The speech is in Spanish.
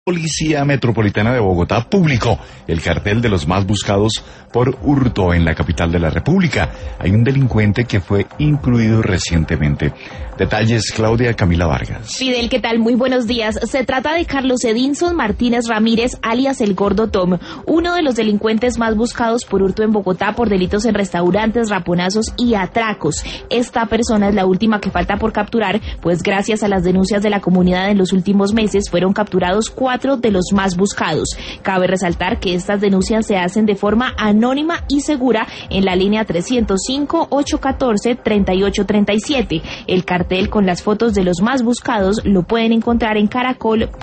Policía Metropolitana de Bogotá publicó el cartel de los más buscados por hurto en la capital de la República. Hay un delincuente que fue incluido recientemente. Detalles, Claudia Camila Vargas. Fidel, ¿qué tal? Muy buenos días. Se trata de Carlos Edinson Martínez Ramírez, alias El Gordo Tom, uno de los delincuentes más buscados por hurto en Bogotá por delitos en restaurantes, raponazos y atracos. Esta persona es la última que falta por capturar, pues gracias a las denuncias de la comunidad en los últimos meses fueron capturados 4 de los más buscados. Cabe resaltar que estas denuncias se hacen de forma anónima y segura en la línea 305-814-3837. El cartel con las fotos de los más buscados lo pueden encontrar en Caracol.